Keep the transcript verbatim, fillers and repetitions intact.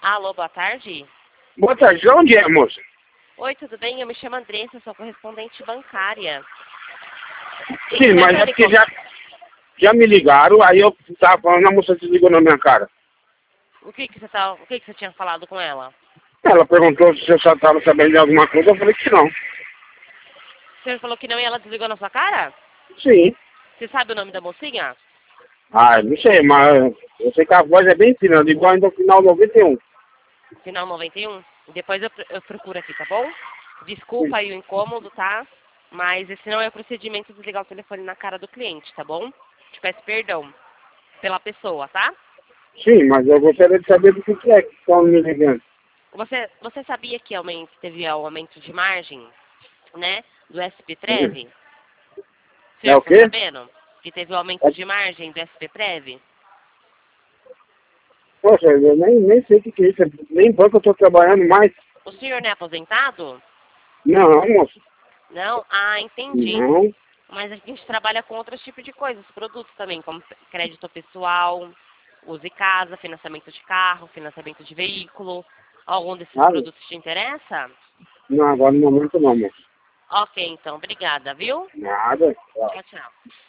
Alô, boa tarde. Boa tarde, de onde é, moça? Oi, tudo bem? Eu me chamo Andressa, sou correspondente bancária. Sim, mas é porque já, já me ligaram, aí eu tava falando, a moça desligou na minha cara. O que que você tá, o que que você tinha falado com ela? Ela perguntou se eu só estava sabendo de alguma coisa, eu falei que não. Você falou que não e ela desligou na sua cara? Sim. Você sabe o nome da mocinha? Ah, não sei, mas eu sei que a voz é bem fina, igual ainda no final noventa e um. Final noventa e um? Depois eu, eu procuro aqui, tá bom? Desculpa aí o incômodo, tá? Mas esse não é o procedimento de desligar o telefone na cara do cliente, tá bom? Te peço perdão pela pessoa, tá? Sim, mas eu gostaria de saber do que que é que estão me ligando. Você, você sabia que aumento, teve aumento de margem, né? Do S P Prev? O É senhor o ficou quê? sabendo que teve aumento de margem do S P Prev? Poxa, eu nem, nem sei o que que é isso, nem banco eu estou trabalhando mais. O senhor não é aposentado? Não, moça. Não? Ah, entendi. Não. Mas a gente trabalha com outros tipos de coisas, produtos também, como crédito pessoal, use casa, financiamento de carro, financiamento de veículo. Algum desses Ah, produtos te interessa? não, agora no momento não, moça. Ok, então. Obrigada, viu? Nada. Tchau, tchau.